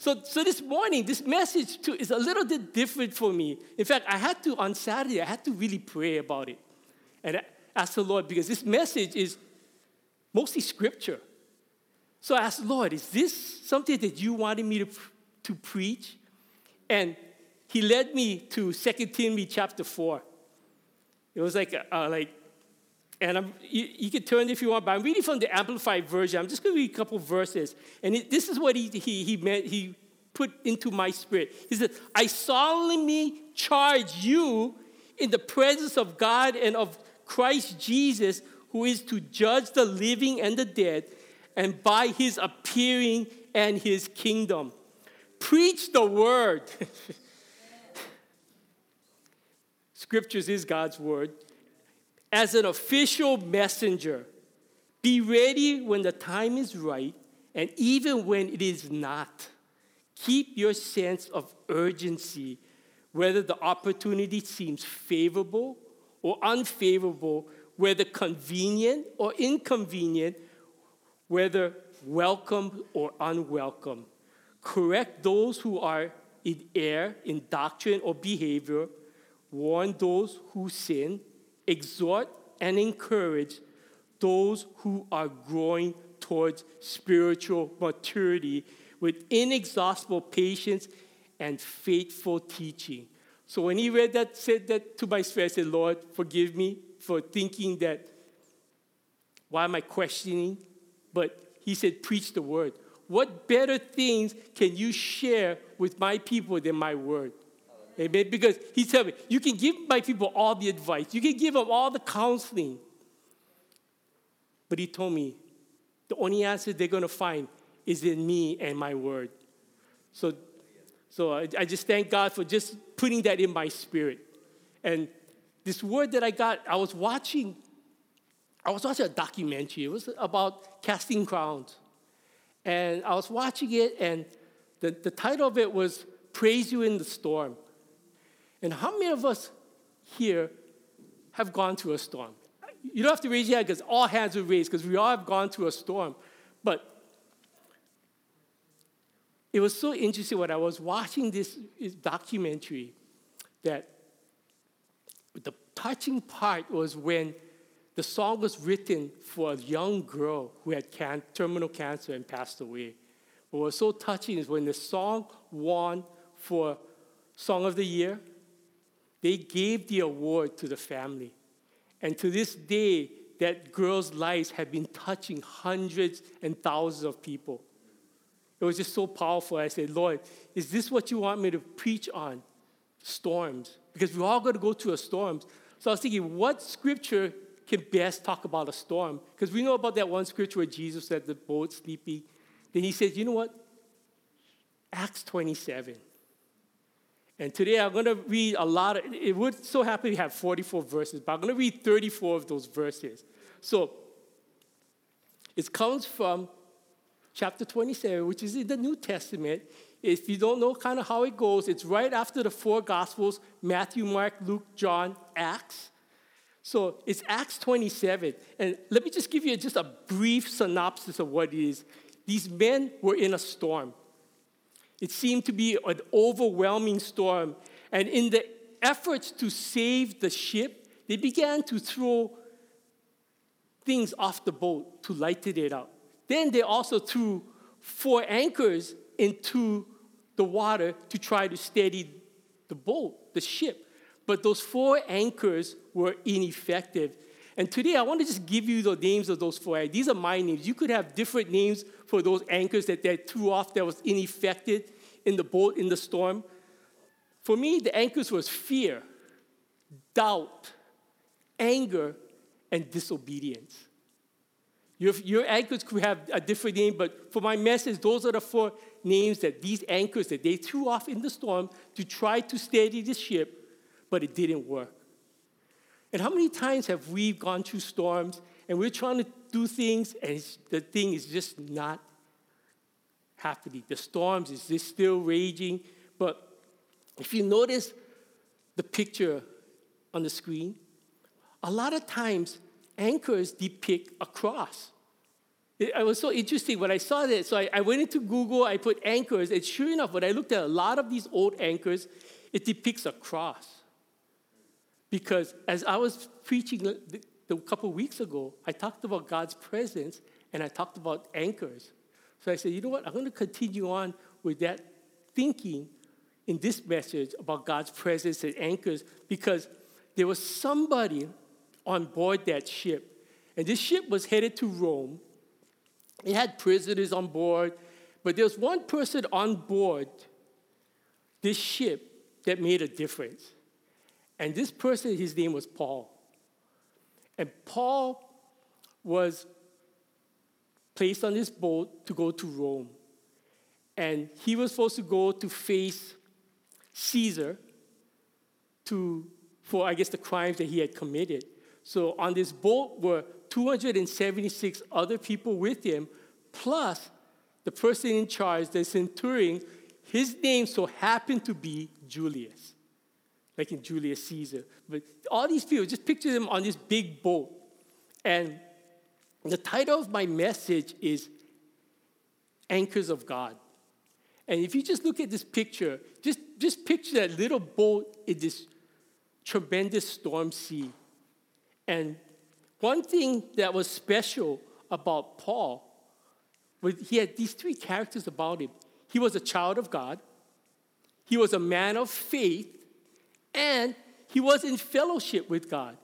So this morning, this message too is a little bit different for me. In fact, on Saturday, I had to really pray about it. And ask the Lord, because this message is mostly scripture. So I asked, Lord, is this something that you wanted me to preach? And he led me to 2 Timothy chapter 4. It was and you can turn if you want, but I'm reading from the Amplified Version. I'm just going to read a couple verses. And this is what he put into my spirit. He said, I solemnly charge you in the presence of God and of Christ Jesus, who is to judge the living and the dead, and by his appearing and his kingdom. Preach the word. Scriptures is God's word. As an official messenger, be ready when the time is right, and even when it is not. Keep your sense of urgency, whether the opportunity seems favorable or unfavorable, whether convenient or inconvenient, whether welcome or unwelcome. Correct those who are in error in doctrine or behavior. Warn those who sin. Exhort and encourage those who are growing towards spiritual maturity with inexhaustible patience and faithful teaching. So when he read that, said that to my spirit, I said, Lord, forgive me for thinking that, why am I questioning? But he said, preach the word. What better things can you share with my people than my word? Amen. Because he told me, you can give my people all the advice. You can give them all the counseling. But he told me, the only answer they're going to find is in me and my word. So I just thank God for just putting that in my spirit. And this word that I got, I was watching a documentary. It was about casting crowns. And I was watching it, and the title of it was Praise You in the Storm. And how many of us here have gone through a storm? You don't have to raise your hand because all hands are raised because we all have gone through a storm. But it was so interesting when I was watching this documentary that the touching part was when the song was written for a young girl who had terminal cancer and passed away. What was so touching is when the song won for Song of the Year, they gave the award to the family. And to this day, that girl's lives have been touching hundreds and thousands of people. It was just so powerful. I said, Lord, is this what you want me to preach on? Storms. Because we're all going to go through a storm. So I was thinking, what scripture can best talk about a storm? Because we know about that one scripture where Jesus said the boat sleeping. Then he said, you know what? Acts 27. And today I'm going to read it would so happen we have 44 verses, but I'm going to read 34 of those verses. So it comes from chapter 27, which is in the New Testament. If you don't know kind of how it goes, it's right after the four Gospels, Matthew, Mark, Luke, John, Acts. So it's Acts 27. And let me just give you just a brief synopsis of what it is. These men were in a storm. It seemed to be an overwhelming storm. And in the efforts to save the ship, they began to throw things off the boat to lighten it up. Then they also threw 4 anchors into the water to try to steady the boat, the ship. But those 4 anchors were ineffective. And today I want to just give you the names of those 4 anchors. These are my names. You could have different names for those anchors that they threw off that was ineffective in the boat, in the storm. For me, the anchors was fear, doubt, anger, and disobedience. Your anchors could have a different name, but for my message, those are the 4 names that these anchors that they threw off in the storm to try to steady the ship, but it didn't work. And how many times have we gone through storms and we're trying to do things and the thing is just not happening? The storms is just still raging. But if you notice the picture on the screen, a lot of times anchors depict a cross. It was so interesting when I saw that. So I went into Google, I put anchors, and sure enough, when I looked at a lot of these old anchors, it depicts a cross. Because as I was preaching a couple weeks ago, I talked about God's presence, and I talked about anchors. So I said, you know what, I'm going to continue on with that thinking in this message about God's presence and anchors, because there was somebody on board that ship. And this ship was headed to Rome. It had prisoners on board, but there was one person on board this ship that made a difference. And this person, his name was Paul. And Paul was placed on this boat to go to Rome. And he was supposed to go to face Caesar for, I guess, the crimes that he had committed. So on this boat were 276 other people with him, plus the person in charge, the centurion. His name so happened to be Julius, like in Julius Caesar. But all these people, just picture them on this big boat. And the title of my message is Anchors of God. And if you just look at this picture, just picture that little boat in this tremendous storm sea. And one thing that was special about Paul was he had these three characters about him. He was a child of God, he was a man of faith, and he was in fellowship with God.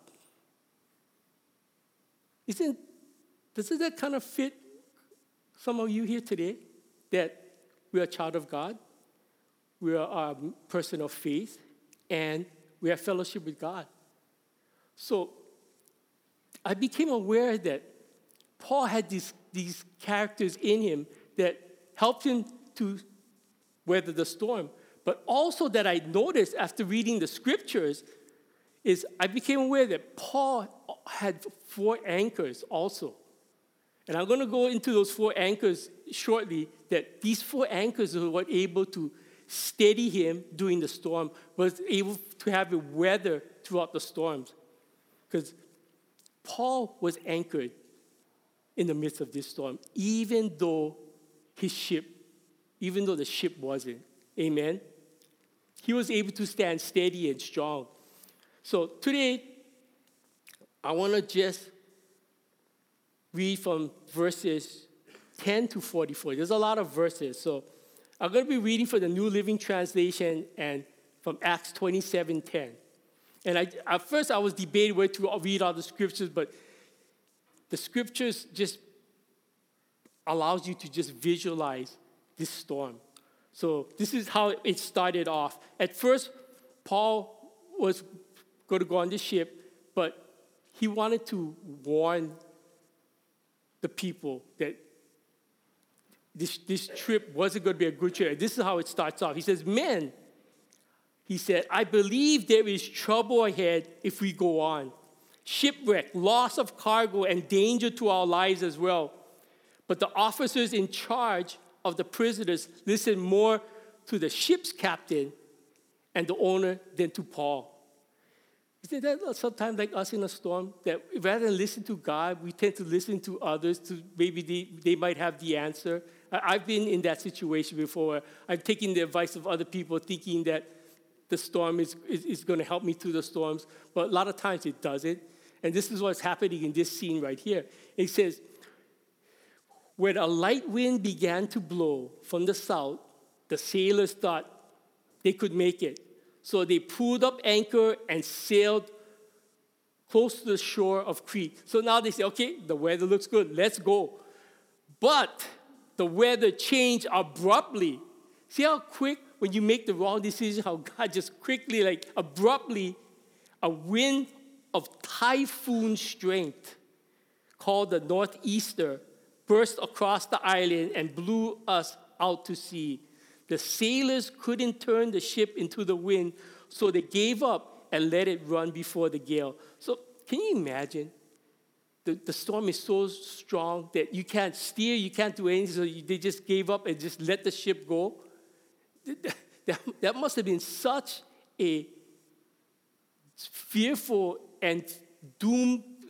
Doesn't that kind of fit some of you here today? That we are a child of God, we are a person of faith, and we have fellowship with God. So I became aware that Paul had these characters in him that helped him to weather the storm. But also that I noticed after reading the scriptures is I became aware that Paul had 4 anchors also. And I'm going to go into those 4 anchors shortly, that these 4 anchors were able to steady him during the storm, was able to have a weather throughout the storms. Because Paul was anchored in the midst of this storm, even though the ship wasn't. Amen? He was able to stand steady and strong. So today, I want to just read from verses 10 to 44. There's a lot of verses. So I'm going to be reading from the New Living Translation and from Acts 27:10. And at first I was debating where to read all the scriptures, but the scriptures just allows you to just visualize this storm. So this is how it started off. At first, Paul was going to go on the ship, but he wanted to warn the people that this trip wasn't going to be a good trip. This is how it starts off. He says, "Men," he said, "I believe there is trouble ahead if we go on. Shipwreck, loss of cargo, and danger to our lives as well. But the officers in charge of the prisoners listened more to the ship's captain and the owner than to Paul." Isn't that sometimes like us in a storm? That rather than listen to God, we tend to listen to others. To maybe they might have the answer. I've been in that situation before. I've taken the advice of other people thinking that the storm is going to help me through the storms. But a lot of times it doesn't. And this is what's happening in this scene right here. It says, when a light wind began to blow from the south, the sailors thought they could make it. So they pulled up anchor and sailed close to the shore of Crete. So now they say, okay, the weather looks good, let's go. But the weather changed abruptly. See how quick, when you make the wrong decision, how God just quickly, like abruptly, a wind of typhoon strength called the northeaster burst across the island and blew us out to sea. The sailors couldn't turn the ship into the wind, so they gave up and let it run before the gale. So can you imagine? The storm is so strong that you can't steer, you can't do anything, so they just gave up and just let the ship go. That must have been such a fearful and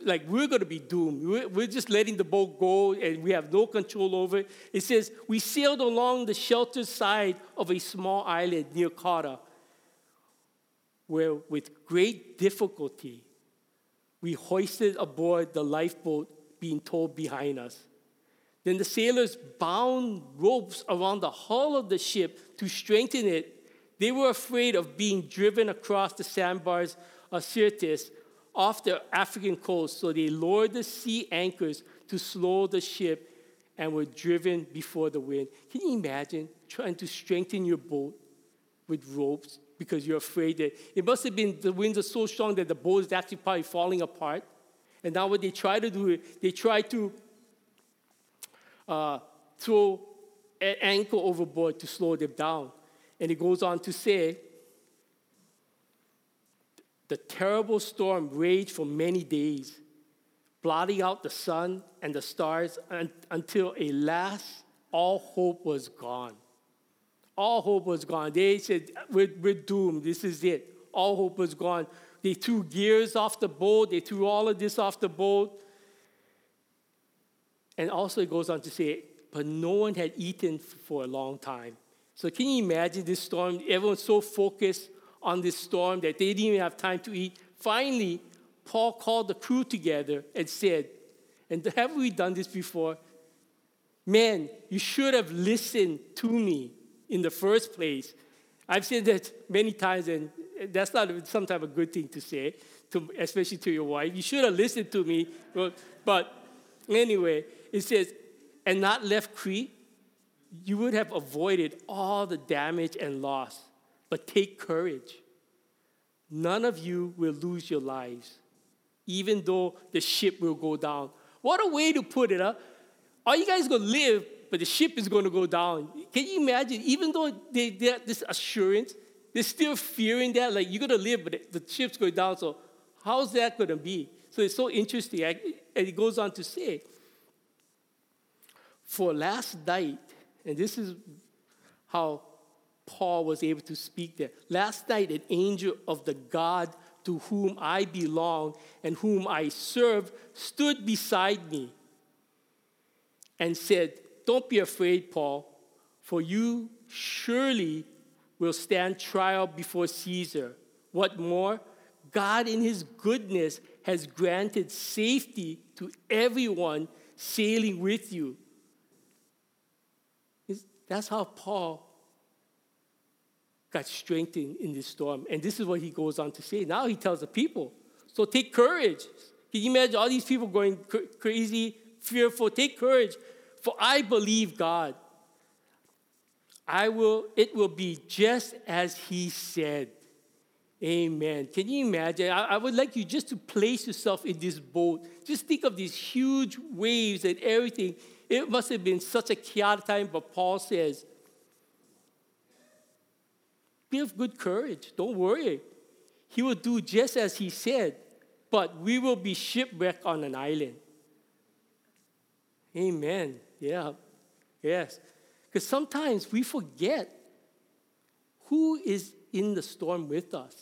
like we're going to be doomed. We're just letting the boat go and we have no control over it. It says, we sailed along the sheltered side of a small island near Cauda, where with great difficulty, we hoisted aboard the lifeboat being towed behind us. Then the sailors bound ropes around the hull of the ship to strengthen it. They were afraid of being driven across the sandbars of Syrtis off the African coast, so they lowered the sea anchors to slow the ship and were driven before the wind. Can you imagine trying to strengthen your boat with ropes because you're afraid that it must have been the winds are so strong that the boat is actually probably falling apart. And now what they try to do, they try to throw an anchor overboard to slow them down. And it goes on to say, the terrible storm raged for many days, blotting out the sun and the stars until at last all hope was gone. All hope was gone. They said, we're doomed. This is it. All hope was gone. They threw gears off the boat. They threw all of this off the boat. And also it goes on to say, but no one had eaten for a long time. So can you imagine this storm? Everyone's so focused on this storm that they didn't even have time to eat. Finally, Paul called the crew together and said, and have we done this before? Man, you should have listened to me in the first place. I've said that many times, and that's not sometimes a good thing to say, especially to your wife. You should have listened to me. But anyway, it says, and not left Crete, you would have avoided all the damage and loss. But take courage. None of you will lose your lives, even though the ship will go down. What a way to put it, huh? Are you guys going to live, but the ship is going to go down? Can you imagine? Even though they have this assurance, they're still fearing that, like, you're going to live, but the ship's going down, so how's that going to be? So it's so interesting. And it goes on to say, for last night, and this is how Paul was able to speak there. Last night, an angel of the God to whom I belong and whom I serve stood beside me and said, don't be afraid, Paul, for you surely will stand trial before Caesar. What more? God in his goodness has granted safety to everyone sailing with you. That's how Paul got strengthened in this storm. And this is what he goes on to say. Now he tells the people, so take courage. Can you imagine all these people going crazy, fearful? Take courage, for I believe God. It will be just as he said. Amen. Can you imagine? I would like you just to place yourself in this boat. Just think of these huge waves and everything. It must have been such a chaotic time, but Paul says, be of good courage. Don't worry. He will do just as he said, but we will be shipwrecked on an island. Amen. Yeah. Yes. Because sometimes we forget who is in the storm with us.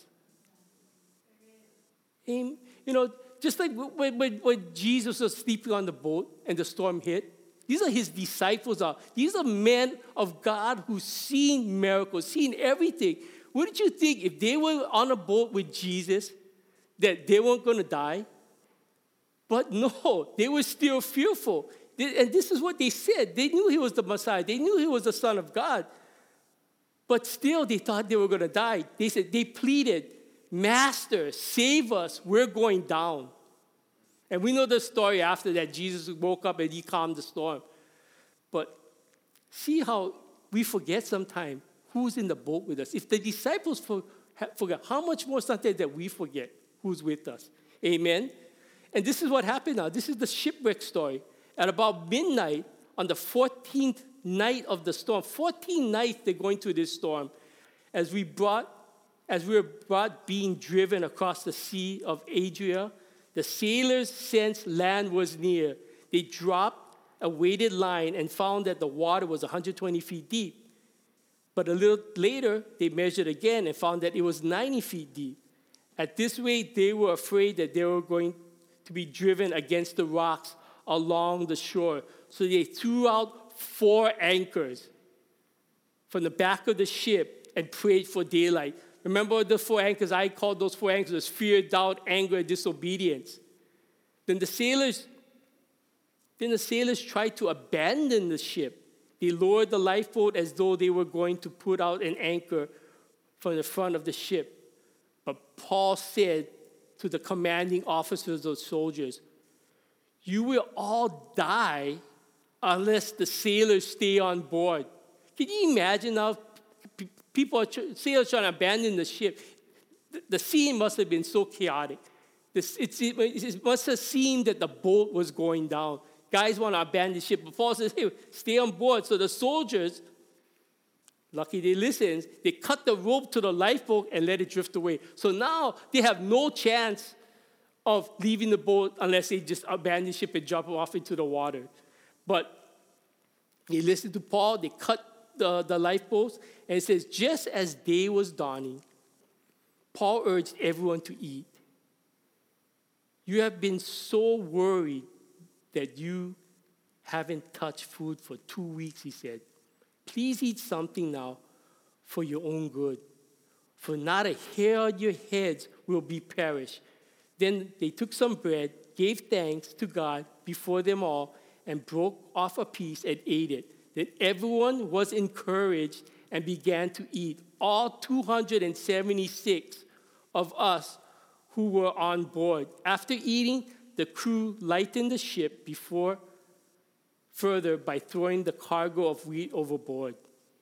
You know, just like when Jesus was sleeping on the boat and the storm hit, these are his disciples. These are men of God who've seen miracles, seen everything. Wouldn't you think if they were on a boat with Jesus that they weren't going to die? But no, they were still fearful. And this is what they said. They knew he was the Messiah. They knew he was the Son of God. But still, they thought they were going to die. They pleaded, Master, save us. We're going down. And we know the story after that. Jesus woke up and he calmed the storm. But see how we forget sometimes who's in the boat with us. If the disciples forget, how much more sometimes that we forget who's with us. Amen? And this is what happened now. This is the shipwreck story. At about midnight, on the 14th night of the storm, 14 nights they're going through this storm, as we were brought being driven across the Sea of Adria, the sailors sensed land was near. They dropped a weighted line and found that the water was 120 feet deep. But a little later, they measured again and found that it was 90 feet deep. At this rate, they were afraid that they were going to be driven against the rocks along the shore. So they threw out 4 anchors from the back of the ship and prayed for daylight. Remember the 4 anchors? I called those 4 anchors as fear, doubt, anger, and disobedience. Then the sailors tried to abandon the ship. They lowered the lifeboat as though they were going to put out an anchor from the front of the ship. But Paul said to the commanding officers of soldiers, "You will all die unless the sailors stay on board." Can you imagine how sailors trying to abandon the ship? The scene must have been so chaotic. It must have seemed that the boat was going down. Guys want to abandon the ship, but Paul says, "Hey, stay on board." So the soldiers, lucky they listened, they cut the rope to the lifeboat and let it drift away. So now they have no chance of leaving the boat unless they just abandon the ship and drop it off into the water. But they listened to Paul, they cut the lifeboats, and it says, just as day was dawning, Paul urged everyone to eat. You have been so worried that you haven't touched food for 2 weeks, he said. Please eat something now for your own good, for not a hair on your heads will be perished. Then they took some bread, gave thanks to God before them all, and broke off a piece and ate it. Then everyone was encouraged and began to eat. All 276 of us who were on board. After eating, the crew lightened the ship further by throwing the cargo of wheat overboard.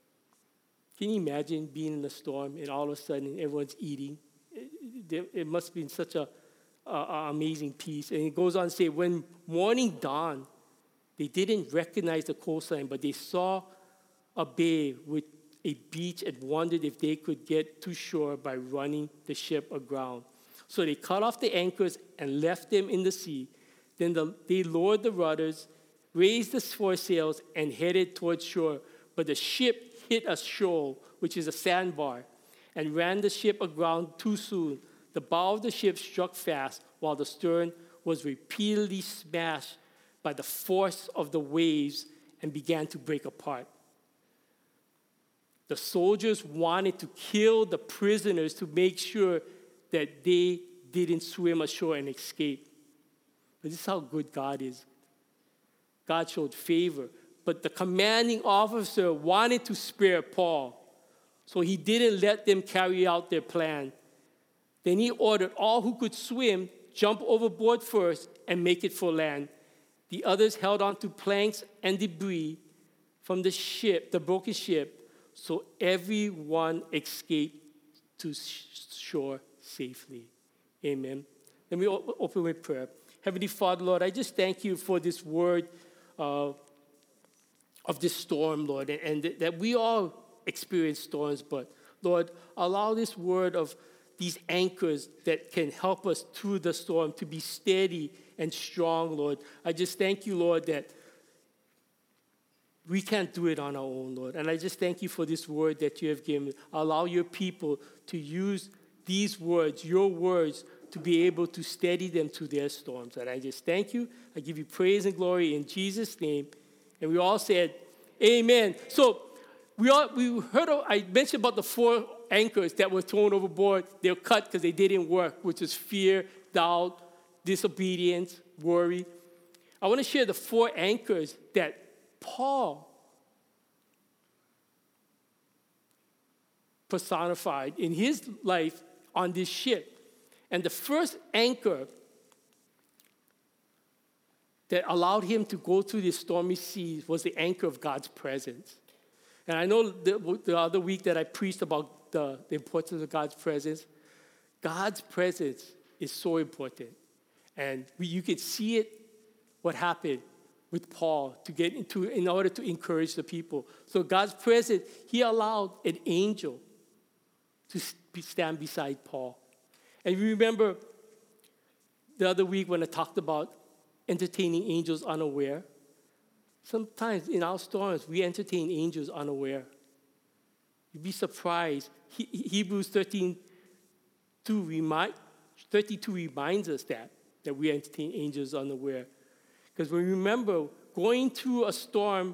Can you imagine being in a storm and all of a sudden everyone's eating? It must have been such an amazing peace. And it goes on to say, when morning dawned, they didn't recognize the coastline, but they saw a bay with a beach and wondered if they could get to shore by running the ship aground. So they cut off the anchors and left them in the sea. Then they lowered the rudders, raised the foresails, and headed towards shore. But the ship hit a shoal, which is a sandbar, and ran the ship aground too soon. The bow of the ship struck fast, while the stern was repeatedly smashed by the force of the waves and began to break apart. The soldiers wanted to kill the prisoners to make sure that they didn't swim ashore and escape. But this is how good God is. God showed favor. But the commanding officer wanted to spare Paul, so he didn't let them carry out their plan. Then he ordered all who could swim jump overboard first and make it for land. The others held on to planks and debris from the ship, the broken ship, so everyone escaped to shore safely. Amen. Let me open with prayer. Heavenly Father, Lord, I just thank you for this word of this storm, Lord, and that we all experience storms, but Lord, allow this word of these anchors that can help us through the storm to be steady and strong, Lord. I just thank you, Lord, that we can't do it on our own, Lord. And I just thank you for this word that you have given. Allow your people to use these words, your words, to be able to steady them through their storms. And I just thank you. I give you praise and glory in Jesus' name. And we all said, amen. So we heard, I mentioned about the 4 anchors that were thrown overboard. They were cut because they didn't work, which is fear, doubt, disobedience, worry. I want to share the 4 anchors that Paul personified in his life on this ship. And the first anchor that allowed him to go through the stormy seas was the anchor of God's presence. And I know the other week that I preached about the importance of God's presence. God's presence is so important. And you can see it, what happened with Paul in order to encourage the people. So God's presence, he allowed an angel to stand beside Paul. And you remember the other week when I talked about entertaining angels unaware? Sometimes in our storms, we entertain angels unaware. You'd be surprised. Hebrews 32 reminds us that that we entertain angels unaware. Because we remember going through a storm.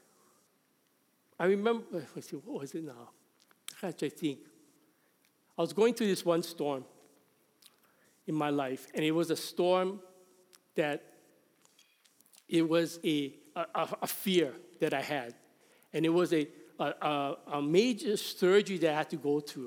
I remember, let's see, what was it now? I think. I was going through this one storm in my life, and it was a storm that it was a fear that I had. And it was a major surgery that I had to go through.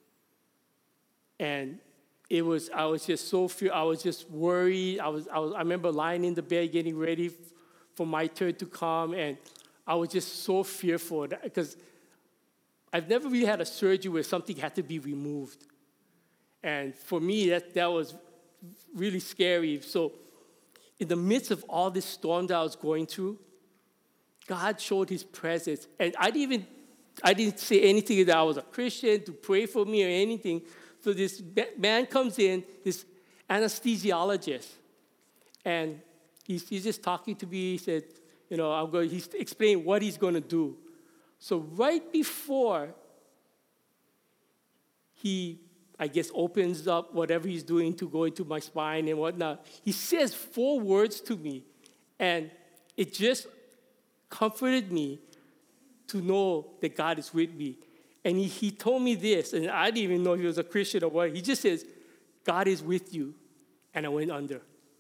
And I was just so I was just worried. I remember lying in the bed getting ready for my turn to come, and I was just so fearful because I've never really had a surgery where something had to be removed. And for me, that was really scary. So in the midst of all this storm that I was going through, God showed his presence. And I didn't say anything that I was a Christian to pray for me or anything. So this man comes in, this anesthesiologist, and he's just talking to me. He said, he's explaining what he's going to do. So right before he, I guess, opens up whatever he's doing to go into my spine and whatnot, he says 4 words to me, and it just comforted me to know that God is with me. And he told me this, and I didn't even know he was a Christian or what. He just says, God is with you. And I went under.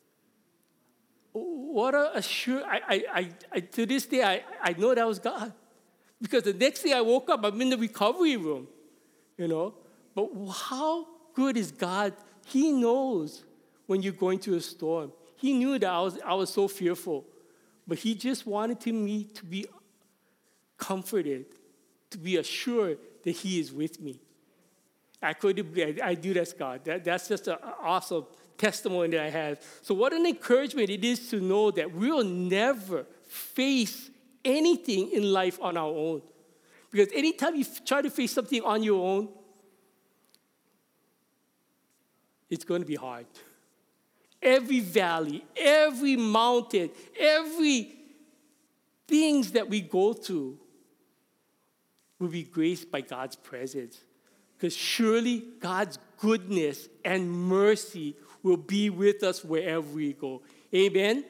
What a sure, to this day, I know that was God. Because the next day I woke up, I'm in the recovery room, But how good is God? He knows when you're going through a storm. He knew that I was so fearful. But he just wanted me to be comforted, to be assured that he is with me. I do that, God. That's just an awesome testimony that I have. So what an encouragement it is to know that we'll never face anything in life on our own. Because anytime you try to face something on your own, it's going to be hard. Every valley, every mountain, every things that we go through will be graced by God's presence. Because surely God's goodness and mercy will be with us wherever we go. Amen?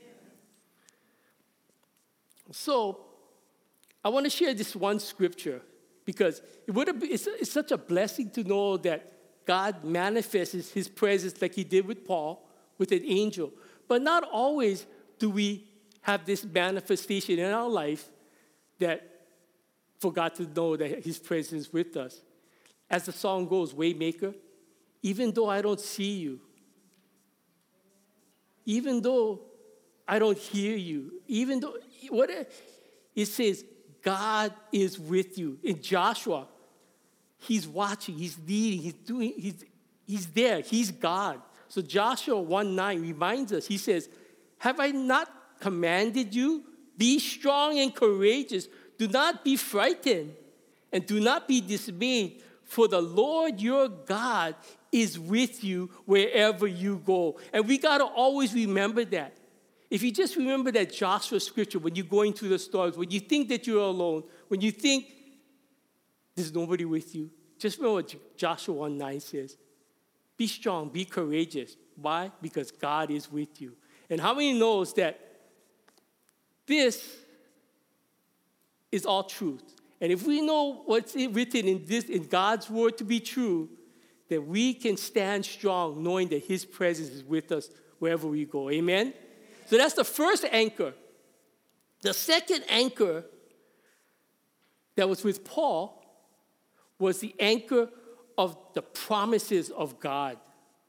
So, I want to share this one scripture because it's such a blessing to know that God manifests his presence like he did with Paul, with an angel. But not always do we have this manifestation in our life that for God to know that his presence is with us. As the song goes, Waymaker, even though I don't see you, even though I don't hear you, even though, it says, God is with you. In Joshua, he's watching, he's leading, he's there, he's God. So Joshua 1:9 reminds us, he says, have I not commanded you? Be strong and courageous. Do not be frightened and do not be dismayed, for the Lord your God is with you wherever you go. And we got to always remember that. If you just remember that Joshua scripture, when you're going through the storms, when you think that you're alone, when you think there's nobody with you, just remember what Joshua 1:9 says. Be strong, be courageous. Why? Because God is with you. And how many knows that this is all truth? And if we know what's written in God's word to be true, then we can stand strong knowing that his presence is with us wherever we go. Amen? So that's the first anchor. The second anchor that was with Paul was the anchor of the promises of God.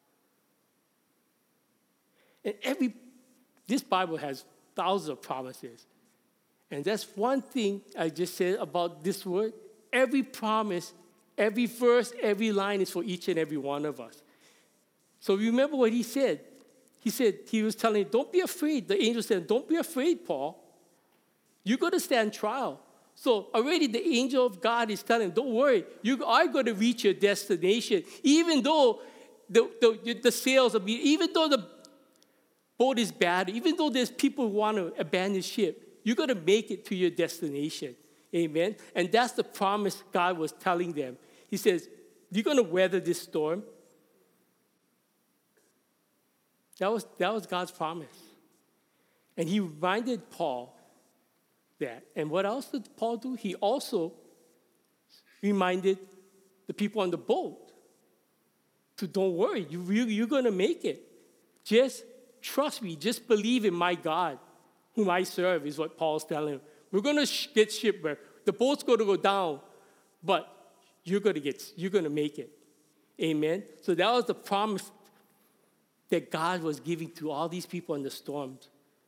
And this Bible has thousands of promises. And that's one thing I just said about this word. Every promise, every verse, every line is for each and every one of us. So remember what he said. He was telling, don't be afraid. The angel said, don't be afraid, Paul. You're going to stand trial. So already the angel of God is telling him, don't worry. You are going to reach your destination. Even though the sails are even though the boat is bad, even though there's people who want to abandon ship, you're going to make it to your destination. Amen? And that's the promise God was telling them. He says, you're going to weather this storm. That was God's promise. And he reminded Paul that. And what else did Paul do? He also reminded the people on the boat to don't worry, you're going to make it. Just trust me. Just believe in my God, whom I serve, is what Paul's telling him. We're going to get shipwrecked. The boat's going to go down, but you're going to make it. Amen? So that was the promise that God was giving to all these people in the storms.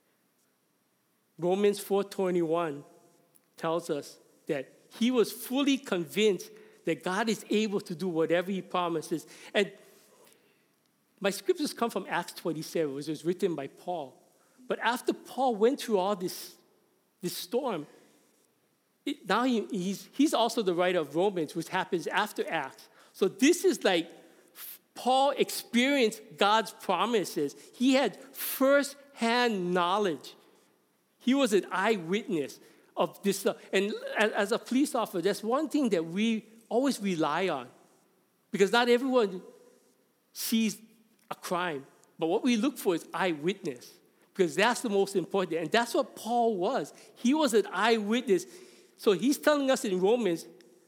Romans 4:21 tells us that he was fully convinced that God is able to do whatever he promises. And my scriptures come from Acts 27, which was written by Paul. But after Paul went through all this storm, now he's also the writer of Romans, which happens after Acts. So this is like Paul experienced God's promises. He had first-hand knowledge. He was an eyewitness of this stuff. And as a police officer, that's one thing that we always rely on. Because not everyone sees a crime. But what we look for is eyewitness. Because that's the most important. And that's what Paul was. He was an eyewitness. So he's telling us in Romans,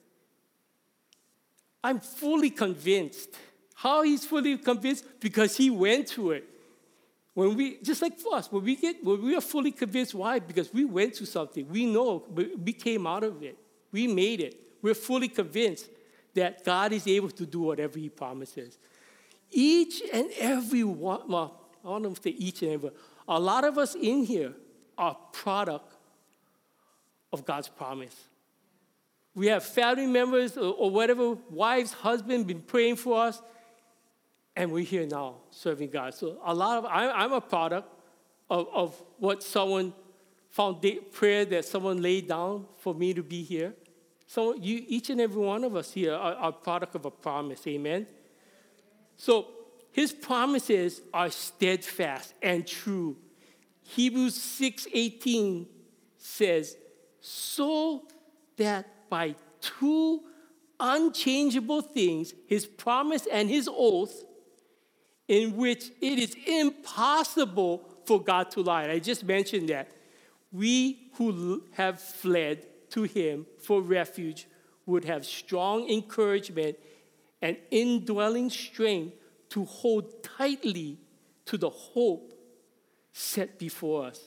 I'm fully convinced. How he's fully convinced? Because he went through it. Just like for us, when we are fully convinced, why? Because we went through something. We know, we came out of it. We made it. We're fully convinced that God is able to do whatever he promises. Each and every one, well, I don't know if they each and every one, a lot of us in here are product of God's promise. We have family members or whatever, wives, husband, been praying for us, and we're here now serving God. So I'm a product of what someone found, prayer that someone laid down for me to be here. So each and every one of us here are a product of a promise, amen? So his promises are steadfast and true. Hebrews 6:18 says, so that by two unchangeable things, his promise and his oath, in which it is impossible for God to lie. I just mentioned that. We who have fled to him for refuge would have strong encouragement and indwelling strength to hold tightly to the hope set before us.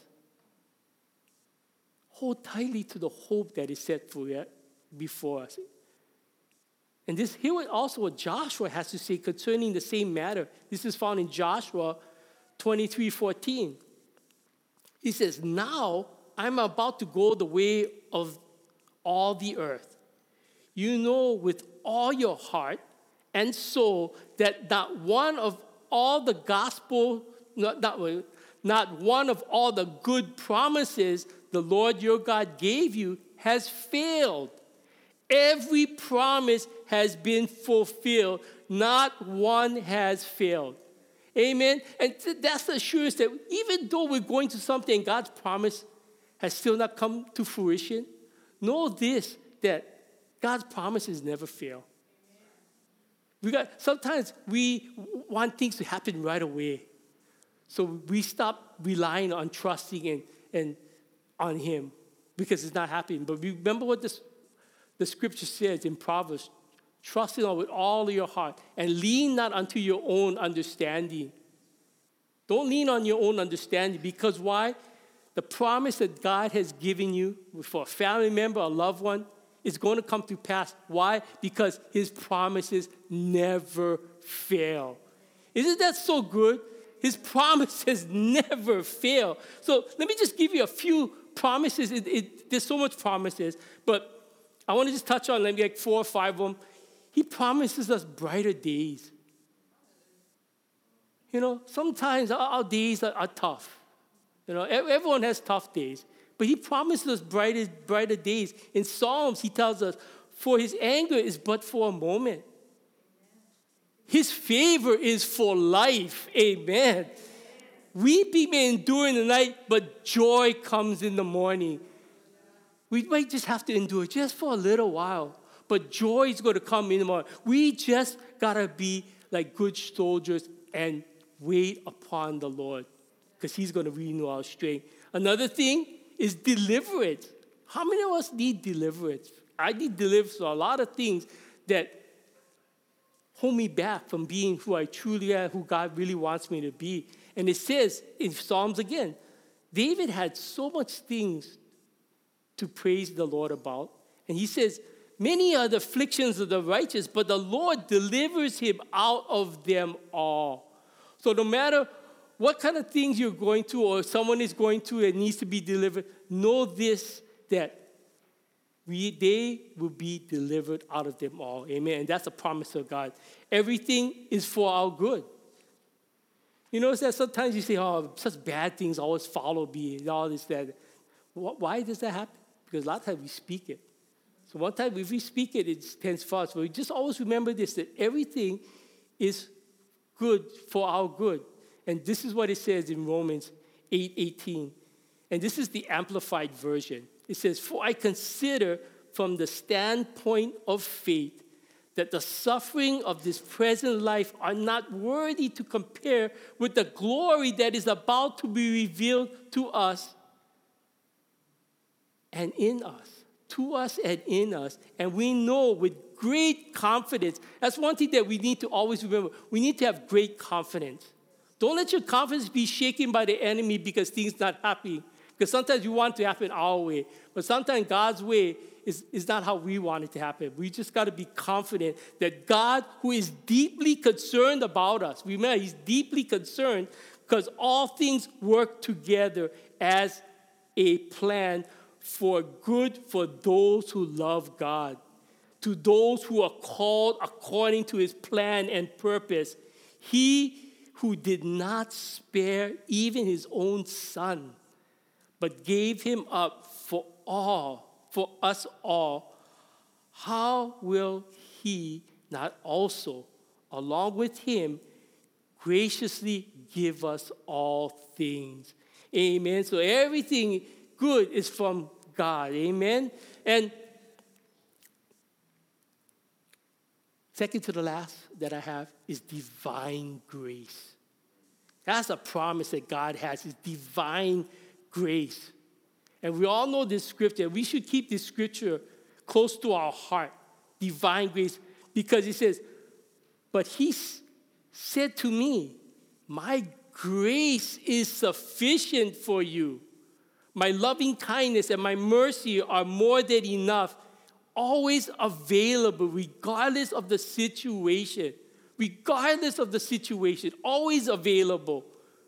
Hold tightly to the hope that is set before us. And here also what Joshua has to say concerning the same matter. This is found in Joshua 23:14. He says, now I'm about to go the way of all the earth. You know with all your heart and soul that not one of all the good promises the Lord your God gave you has failed. Every promise has been fulfilled. Not one has failed. Amen? And that's the assurance that even though we're going to something, God's promise has still not come to fruition, know this, that God's promises never fail. Sometimes we want things to happen right away. So we stop relying on trusting and on him because it's not happening. But remember what the scripture says in Proverbs, trust in the Lord with all your heart and lean not unto your own understanding. Don't lean on your own understanding because why? The promise that God has given you for a family member, a loved one, is going to come to pass. Why? Because his promises never fail. Isn't that so good? His promises never fail. So let me just give you a few promises. There's so much promises, but I want to just touch on maybe like 4 or 5 of them. He promises us brighter days. You know, sometimes our days are tough. You know, everyone has tough days. But he promises us brighter days. In Psalms, he tells us, for his anger is but for a moment. His favor is for life. Amen. Weeping may endure in the night, but joy comes in the morning. We might just have to endure just for a little while, but joy is going to come in the morning. We just got to be like good soldiers and wait upon the Lord, because he's going to renew our strength. Another thing is deliverance. How many of us need deliverance? I need deliverance from a lot of things that hold me back from being who I truly am, who God really wants me to be. And it says in Psalms again, David had so much things to praise the Lord about. And he says, many are the afflictions of the righteous, but the Lord delivers him out of them all. So no matter what kind of things you're going through or someone is going through and needs to be delivered, know this, that they will be delivered out of them all. Amen. And that's a promise of God. Everything is for our good. You notice that sometimes you say, oh, such bad things always follow me, and all this, that. Why does that happen? Because a lot of times we speak it. So one time if we speak it, it stands for us. But we just always remember this, that everything is good for our good. And this is what it says in Romans 8:18. And this is the Amplified Version. It says, for I consider from the standpoint of faith that the suffering of this present life are not worthy to compare with the glory that is about to be revealed to us and in us. To us and in us. And we know with great confidence. That's one thing that we need to always remember. We need to have great confidence. Don't let your confidence be shaken by the enemy because things not happening. Because sometimes you want it to happen our way. But sometimes God's way is not how we want it to happen. We just got to be confident that God, who is deeply concerned about us, remember, he's deeply concerned because all things work together as a plan for good for those who love God, to those who are called according to his plan and purpose. He who did not spare even his own son, but gave him up for us all, how will he not also, along with him, graciously give us all things? Amen. So everything good is from God. Amen. And second to the last that I have is divine grace. That's a promise that God has, is divine grace. And we all know this scripture. We should keep this scripture close to our heart, divine grace, because it says, but he said to me, my grace is sufficient for you. My loving kindness and my mercy are more than enough, always available regardless of the situation. Regardless of the situation, always available.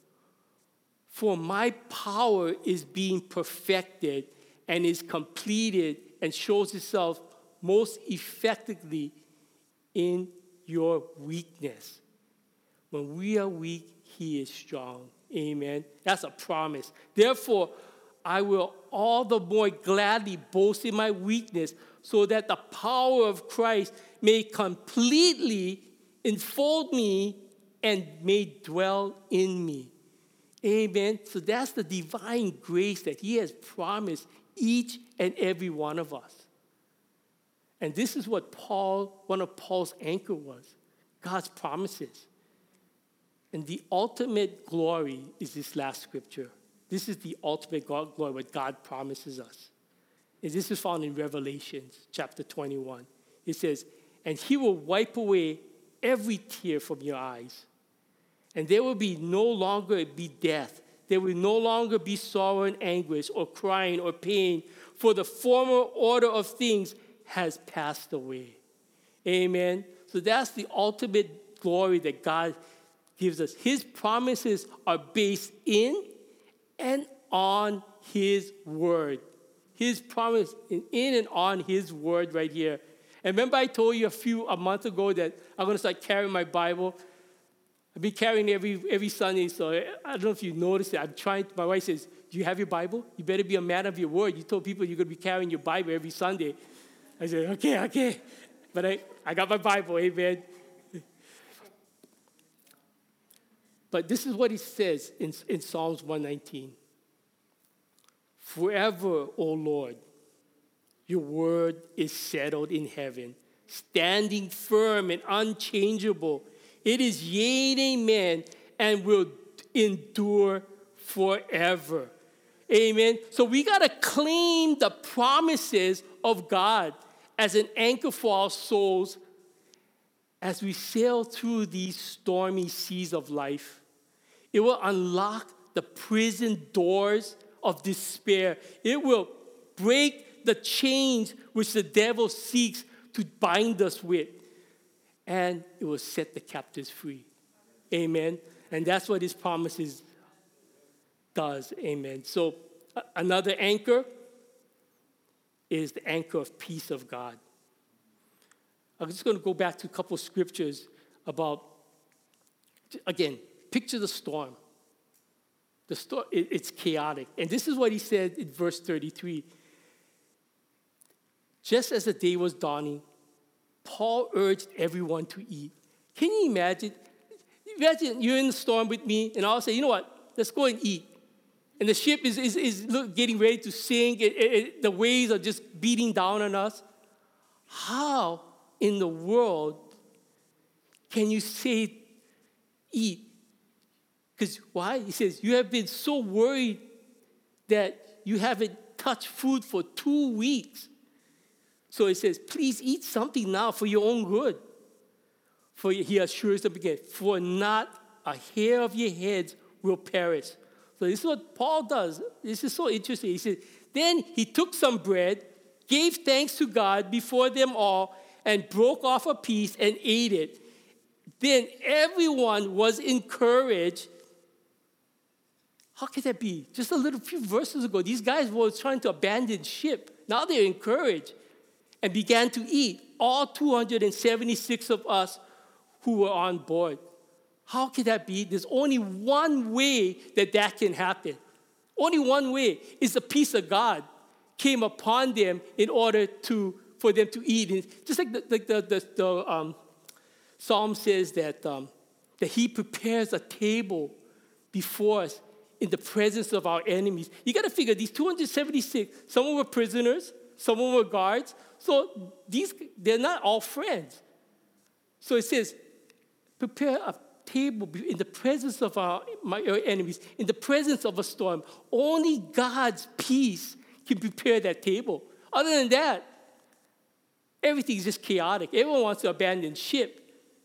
For my power is being perfected and is completed and shows itself most effectively in your weakness. When we are weak, he is strong. Amen. That's a promise. Therefore, I will all the more gladly boast in my weakness so that the power of Christ may completely enfold me and may dwell in me. Amen. So that's the divine grace that he has promised each and every one of us. And this is what one of Paul's anchor was, God's promises. And the ultimate glory is this last scripture. This is the ultimate glory, what God promises us. And this is found in Revelation chapter 21. It says, and he will wipe away every tear from your eyes. And there will be no longer be death. There will no longer be sorrow and anguish or crying or pain, for the former order of things has passed away. Amen. So that's the ultimate glory that God gives us. His promises are based in and on his word. His promise in and on his word right here. And remember I told you a month ago that I'm going to start carrying my Bible. I've been carrying it every Sunday, so I don't know if you noticed it. My wife says, do you have your Bible? You better be a man of your word. You told people you're going to be carrying your Bible every Sunday. I said, okay. But I got my Bible, amen. But this is what it says in Psalms 119. Forever, O Lord, your word is settled in heaven, standing firm and unchangeable. It is yea and amen, and will endure forever. Amen. So we got to claim the promises of God as an anchor for our souls as we sail through these stormy seas of life. It will unlock the prison doors of despair. It will break the chains which the devil seeks to bind us with. And it will set the captives free. Amen. And that's what his promises does. Amen. So another anchor is the anchor of peace of God. I'm just going to go back to a couple of scriptures about, again, picture the storm. The storm, it's chaotic. And this is what he said in verse 33. Just as the day was dawning, Paul urged everyone to eat. Can you imagine? Imagine you're in the storm with me, and I'll say, you know what, let's go and eat. And the ship is getting ready to sink. The waves are just beating down on us. How in the world can you say eat? Because why? He says, you have been so worried that you haven't touched food for 2 weeks. So he says, please eat something now for your own good. For he assures them again, for not a hair of your heads will perish. So this is what Paul does. This is so interesting. He says, then he took some bread, gave thanks to God before them all, and broke off a piece and ate it. Then everyone was encouraged. How could that be? Just a few verses ago, these guys were trying to abandon ship. Now they're encouraged and began to eat, all 276 of us who were on board. How could that be? There's only one way that can happen. Only one way is the peace of God came upon them in order for them to eat. And just like the Psalm says that he prepares a table before us in the presence of our enemies. You got to figure these 276, some were prisoners, some were guards. So they're not all friends. So it says, prepare a table in the presence of our enemies, in the presence of a storm. Only God's peace can prepare that table. Other than that, everything's just chaotic. Everyone wants to abandon ship.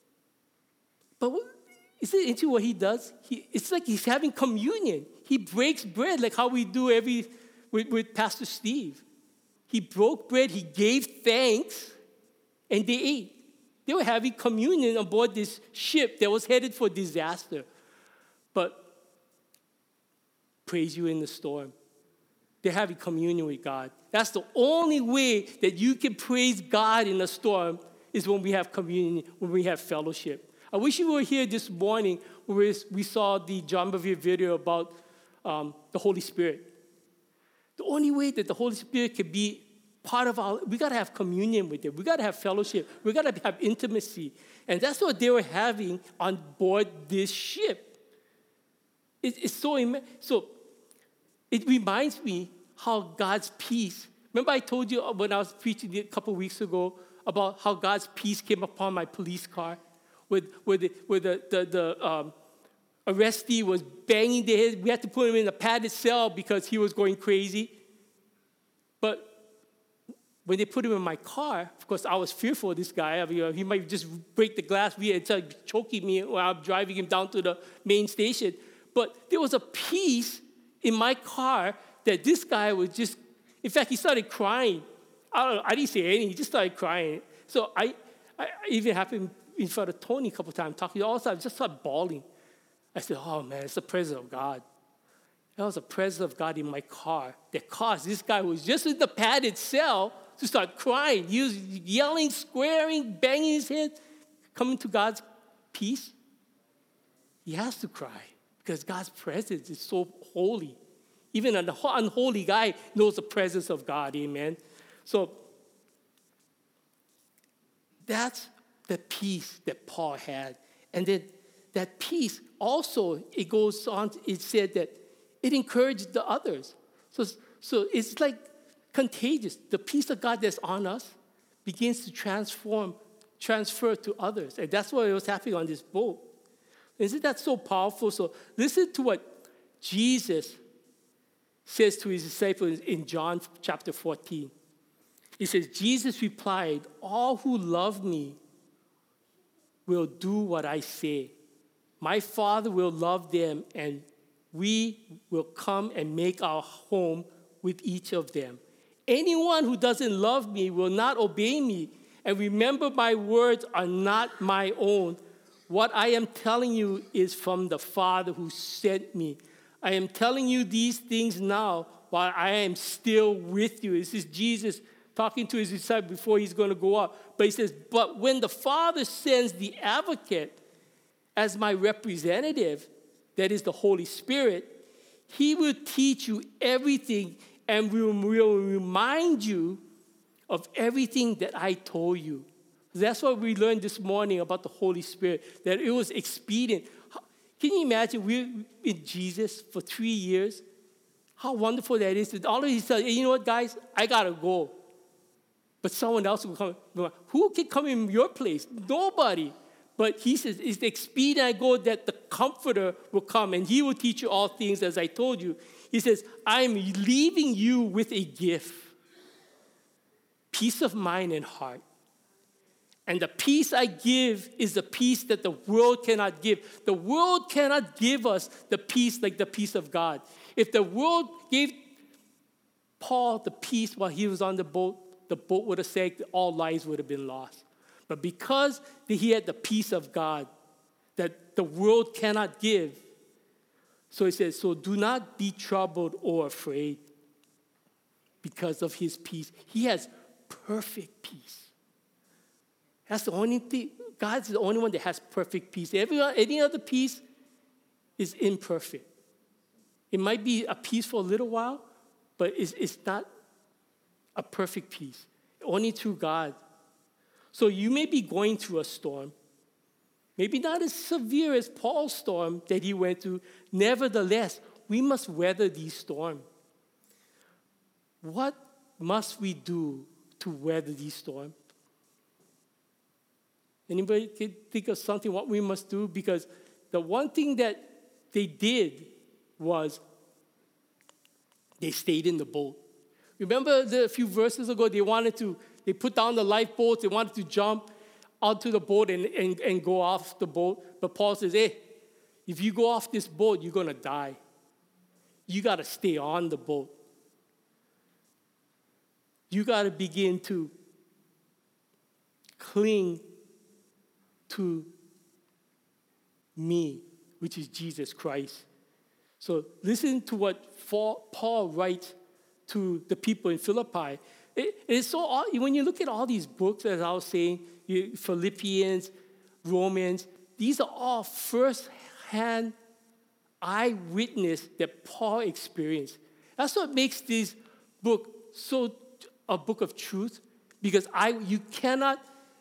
But is it into what he does? It's like he's having communion. He breaks bread like how we do with Pastor Steve. He broke bread, he gave thanks, and they ate. They were having communion on board this ship that was headed for disaster. But praise you in the storm. They're having communion with God. That's the only way that you can praise God in a storm is when we have communion, when we have fellowship. I wish you were here this morning where we saw the John Bevere video about the Holy Spirit. The only way that the Holy Spirit can be part of we got to have communion with Him. We got to have fellowship. We got to have intimacy. And that's what they were having on board this ship. It's so it reminds me how God's peace. Remember I told you when I was preaching a couple weeks ago about how God's peace came upon my police car, where the arrestee was banging their head. We had to put him in a padded cell because he was going crazy. But when they put him in my car, of course, I was fearful of this guy. I mean, he might just break the glass and start choking me while I'm driving him down to the main station. But there was a peace in my car that this guy was just, in fact, he started crying. I didn't say anything. He just started crying. So I even happened in front of Tony a couple of times, talking all the time, just started bawling. I said, oh, man, it's the presence of God. That was the presence of God in my car that caused this guy who was just in the padded cell to start crying. He was yelling, swearing, banging his head. Coming to God's peace, he has to cry because God's presence is so holy. Even an unholy guy knows the presence of God, amen? So that's the peace that Paul had. And then that peace also, it goes on, it said that it encouraged the others. So it's like contagious. The peace of God that's on us begins to transfer to others. And that's what was happening on this boat. Isn't that so powerful? So listen to what Jesus says to his disciples in John chapter 14. He says, Jesus replied, all who love me will do what I say. My Father will love them, and we will come and make our home with each of them. Anyone who doesn't love me will not obey me. And remember, my words are not my own. What I am telling you is from the Father who sent me. I am telling you these things now while I am still with you. This is Jesus talking to his disciples before he's going to go up. But he says, but when the Father sends the advocate as my representative, that is the Holy Spirit, he will teach you everything and will remind you of everything that I told you. That's what we learned this morning about the Holy Spirit, that it was expedient. Can you imagine we're with Jesus for 3 years? How wonderful that is. All of he said, you know what, guys? I got to go. But someone else will come. Who can come in your place? Nobody. But he says, it's the expedient I go that the Comforter will come, and he will teach you all things as I told you. He says, I'm leaving you with a gift, peace of mind and heart. And the peace I give is the peace that the world cannot give. The world cannot give us the peace like the peace of God. If the world gave Paul the peace while he was on the boat would have sank, all lives would have been lost. But because he had the peace of God that the world cannot give, so he says, so do not be troubled or afraid because of his peace. He has perfect peace. That's the only thing. God's the only one that has perfect peace. Any other peace is imperfect. It might be a peace for a little while, but it's not a perfect peace. Only through God. So you may be going through a storm. Maybe not as severe as Paul's storm that he went through. Nevertheless, we must weather these storms. What must we do to weather these storms? Anybody can think of something what we must do? Because the one thing that they did was they stayed in the boat. Remember a few verses ago, they put down the lifeboats, they wanted to jump onto the boat and go off the boat. But Paul says, hey, if you go off this boat, you're going to die. You got to stay on the boat. You got to begin to cling to me, which is Jesus Christ. So listen to what Paul writes to the people in Philippi. It's so odd. When you look at all these books, as I was saying, Philippians, Romans, these are all first-hand eyewitness that Paul experienced. That's what makes this book so a book of truth, because you cannot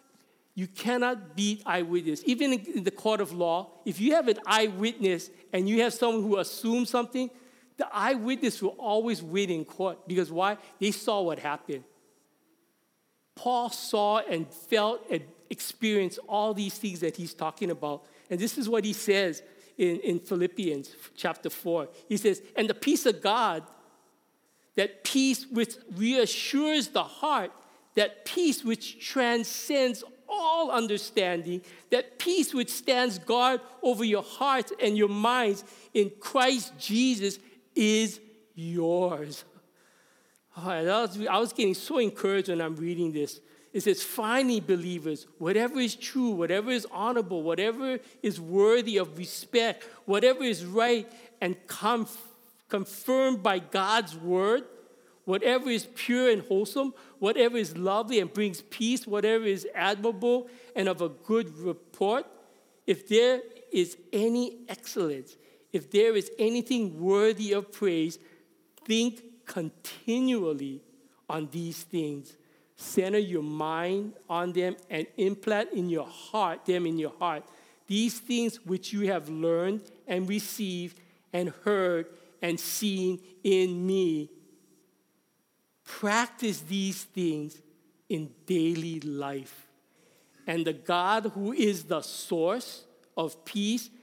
beat eyewitness. Even in the court of law, if you have an eyewitness and you have someone who assumes something, the eyewitness will always win in court. Because why? They saw what happened. Paul saw and felt and experienced all these things that he's talking about. And this is what he says in Philippians chapter 4. He says, and the peace of God, that peace which reassures the heart, that peace which transcends all understanding, that peace which stands guard over your hearts and your minds in Christ Jesus is yours. Oh, I was getting so encouraged when I'm reading this. It says, finally, believers, whatever is true, whatever is honorable, whatever is worthy of respect, whatever is right and confirmed by God's word, whatever is pure and wholesome, whatever is lovely and brings peace, whatever is admirable and of a good report, if there is any excellence, if there is anything worthy of praise, think continually on these things. Center your mind on them and implant them in your heart. These things which you have learned and received and heard and seen in me. Practice these things in daily life. And the God who is the source of peace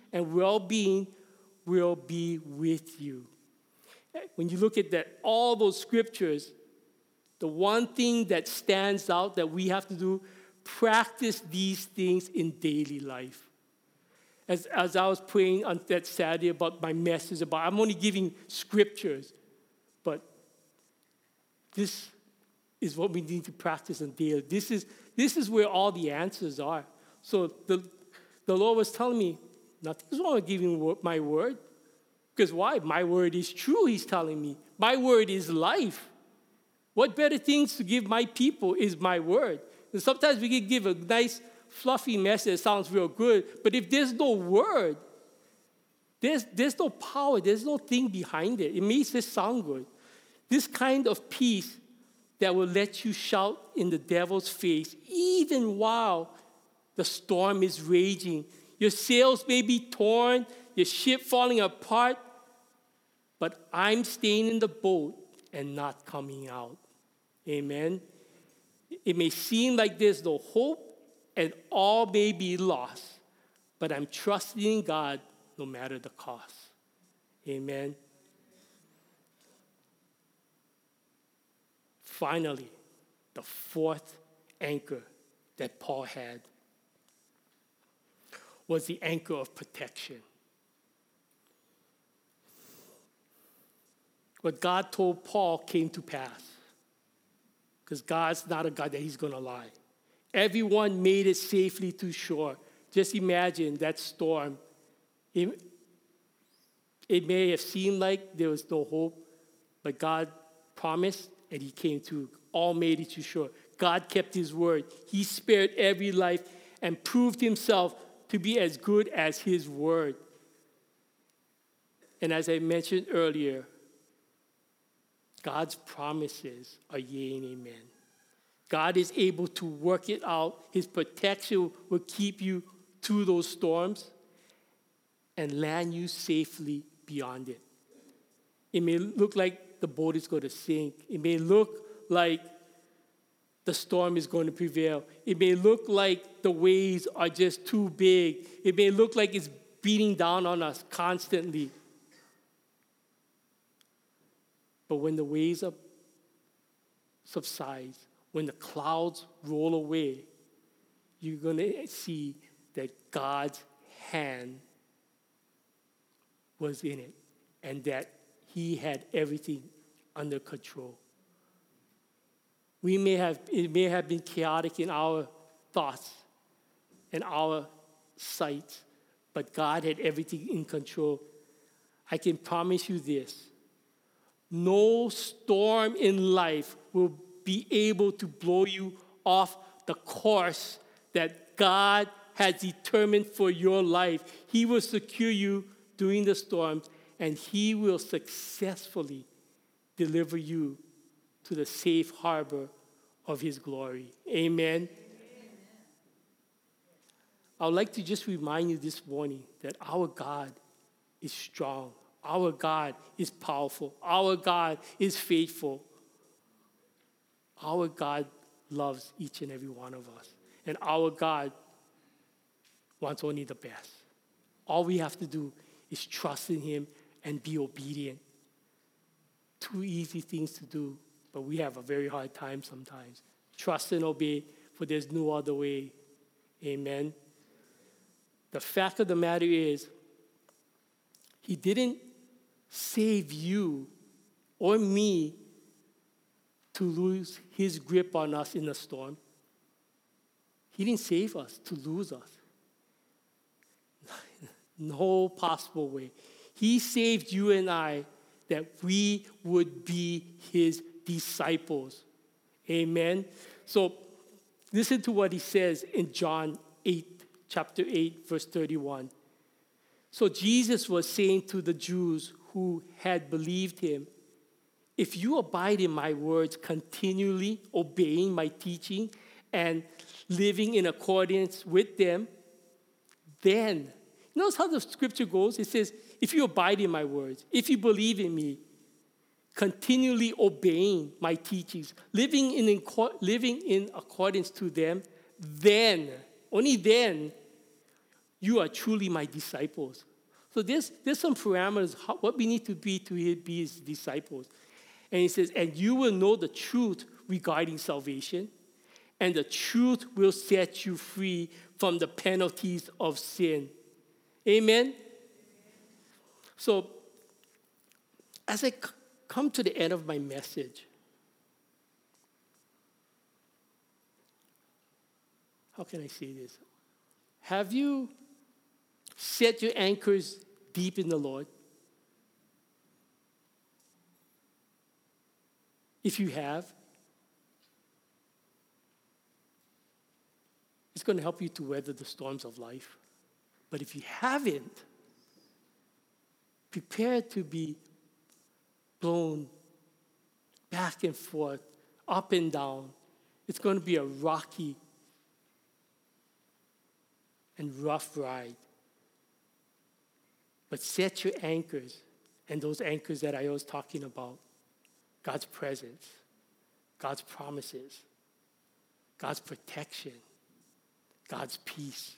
and well-being will be with you. When you look at that, all those scriptures, the one thing that stands out that we have to do, practice these things in daily life. As I was praying on that Saturday about my message, I'm only giving scriptures, but this is what we need to practice on daily. This is where all the answers are. So the Lord was telling me, nothing's wrong with giving my word. Because why? My word is true, he's telling me. My word is life. What better things to give my people is my word. And sometimes we can give a nice, fluffy message that sounds real good, but if there's no word, there's no power, there's no thing behind it. It may just sound good. This kind of peace that will let you shout in the devil's face, even while the storm is raging. Your sails may be torn, your ship falling apart, but I'm staying in the boat and not coming out. Amen. It may seem like there's no hope and all may be lost, but I'm trusting in God no matter the cost. Amen. Finally, the fourth anchor that Paul had was the anchor of protection. What God told Paul came to pass, because God's not a God that he's going to lie. Everyone made it safely to shore. Just imagine that storm. It may have seemed like there was no hope, but God promised and he came through. All made it to shore. God kept his word. He spared every life and proved himself to be as good as his word. And as I mentioned earlier, God's promises are yea and amen. God is able to work it out. His protection will keep you through those storms and land you safely beyond it. It may look like the boat is going to sink. It may look like the storm is going to prevail. It may look like the waves are just too big. It may look like it's beating down on us constantly. But when the waves subside, when the clouds roll away, you're going to see that God's hand was in it and that he had everything under control. It may have been chaotic in our thoughts and our sight, but God had everything in control. I can promise you this. No storm in life will be able to blow you off the course that God has determined for your life. He will secure you during the storm, and he will successfully deliver you to the safe harbor of his glory. Amen. I would like to just remind you this morning that our God is strong. Our God is powerful. Our God is faithful. Our God loves each and every one of us. And our God wants only the best. All we have to do is trust in him and be obedient. Two easy things to do, but we have a very hard time sometimes. Trust and obey, for there's no other way. Amen. The fact of the matter is, he didn't save you or me to lose his grip on us in the storm. He didn't save us to lose us. No possible way. He saved you and I that we would be his disciples. Amen. So listen to what he says in John 8, chapter 8, verse 31. So Jesus was saying to the Jews who had believed him, if you abide in my words, continually obeying my teaching and living in accordance with them, then, notice how the scripture goes. It says, if you abide in my words, if you believe in me, continually obeying my teachings, living in accordance to them, then, only then, you are truly my disciples. So there's some parameters, what we need to be his disciples. And he says, and you will know the truth regarding salvation, and the truth will set you free from the penalties of sin. Amen? So, as I come to the end of my message, how can I say this? Have you set your anchors deep in the Lord? If you have, it's going to help you to weather the storms of life. But if you haven't, prepare to be blown back and forth, up and down. It's going to be a rocky and rough ride. But set your anchors, and those anchors that I was talking about, God's presence, God's promises, God's protection, God's peace.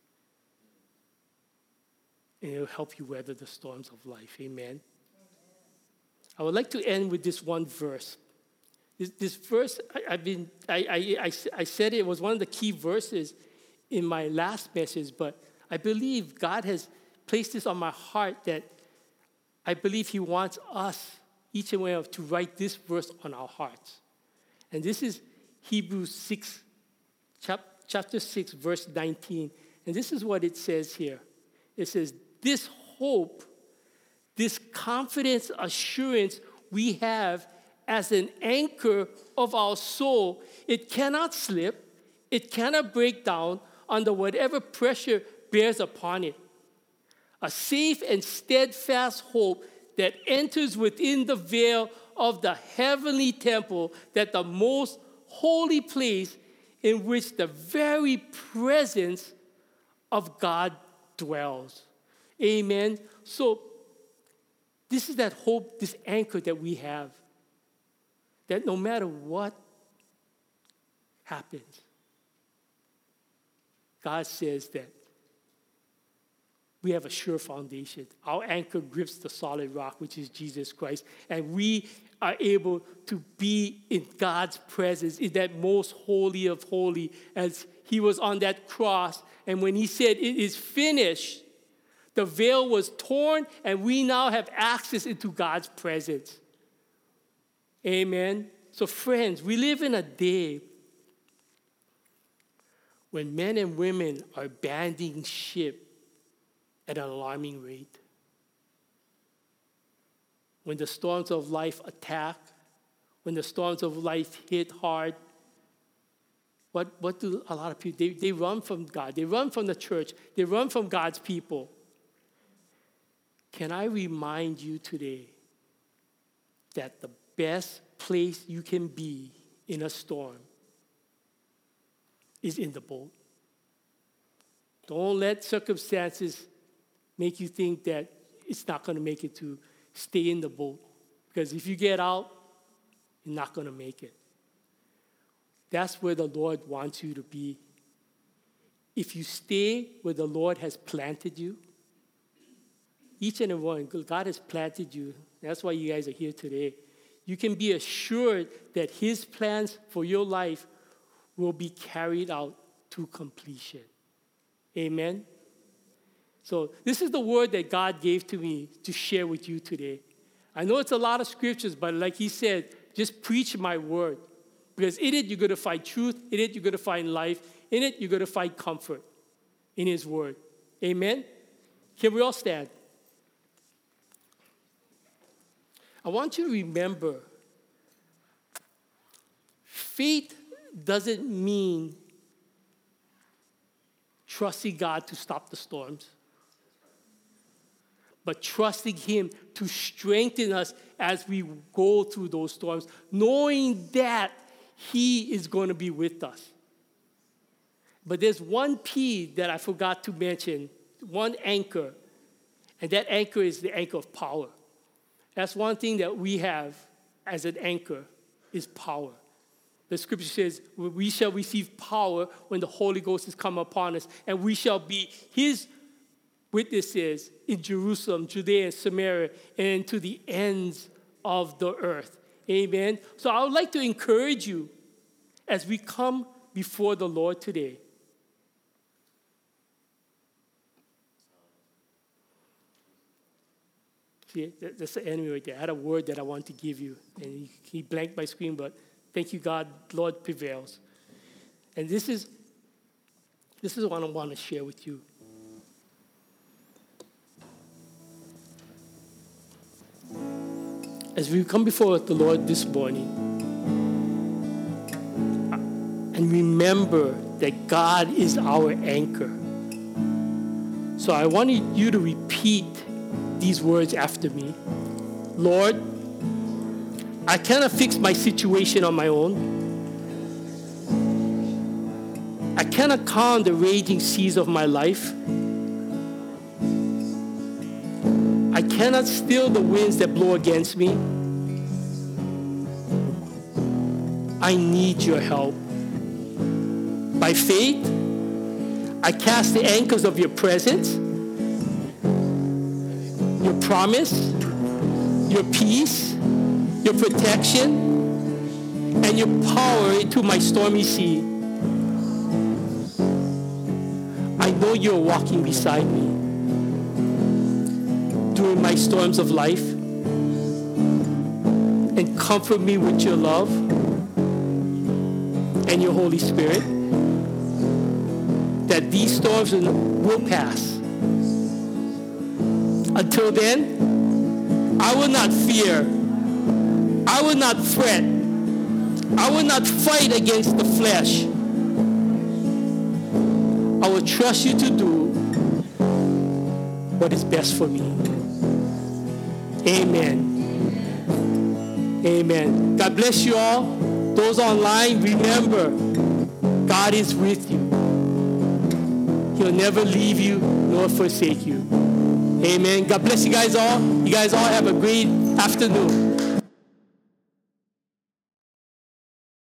And it'll help you weather the storms of life. Amen. I would like to end with this one verse. This verse, I said it was one of the key verses in my last message, but I believe God has placed this on my heart that I believe he wants us, each and one of us, to write this verse on our hearts. And this is Hebrews 6, chapter 6, verse 19. And this is what it says here. It says, this hope, this confidence, assurance we have as an anchor of our soul, it cannot slip, it cannot break down under whatever pressure bears upon it. A safe and steadfast hope that enters within the veil of the heavenly temple, that the most holy place in which the very presence of God dwells. Amen. So this is that hope, this anchor that we have, that no matter what happens, God says that we have a sure foundation. Our anchor grips the solid rock, which is Jesus Christ. And we are able to be in God's presence, in that most holy of holy, as he was on that cross. And when he said, it is finished, the veil was torn, and we now have access into God's presence. Amen. So friends, we live in a day when men and women are abandoning ship at an alarming rate. When the storms of life attack, when the storms of life hit hard, what do a lot of people, they run from God. They run from the church. They run from God's people. Can I remind you today that the best place you can be in a storm is in the boat? Don't let circumstances make you think that it's not going to make it to stay in the boat. Because if you get out, you're not going to make it. That's where the Lord wants you to be. If you stay where the Lord has planted you, each and every one, God has planted you. That's why you guys are here today. You can be assured that his plans for your life will be carried out to completion. Amen? So this is the word that God gave to me to share with you today. I know it's a lot of scriptures, but like he said, just preach my word. Because in it, you're going to find truth. In it, you're going to find life. In it, you're going to find comfort in his word. Amen? Can we all stand? I want you to remember, faith doesn't mean trusting God to stop the storms, but trusting him to strengthen us as we go through those storms, knowing that he is going to be with us. But there's one P that I forgot to mention, one anchor, and that anchor is the anchor of power. That's one thing that we have as an anchor, is power. The scripture says, we shall receive power when the Holy Ghost has come upon us, and we shall be his witnesses in Jerusalem, Judea, Samaria, and to the ends of the earth. Amen. So I would like to encourage you as we come before the Lord today. See, that's the enemy right there. I had a word that I want to give you, and he blanked my screen, but thank you, God, Lord prevails. And this is what I want to share with you. As we come before the Lord this morning, and remember that God is our anchor. So I want you to repeat these words after me. Lord, I cannot fix my situation on my own. I cannot calm the raging seas of my life. I cannot still the winds that blow against me. I need your help. By faith, I cast the anchors of your presence, your promise, your peace, your protection, and your power into my stormy sea. I know you're walking beside me during my storms of life, and comfort me with your love and your Holy Spirit, that these storms will pass. Until then, I will not fear. I will not fret. I will not fight against the flesh. I will trust you to do what is best for me. Amen. Amen. God bless you all. Those online, remember, God is with you. He'll never leave you nor forsake you. Amen. God bless you guys all. You guys all have a great afternoon.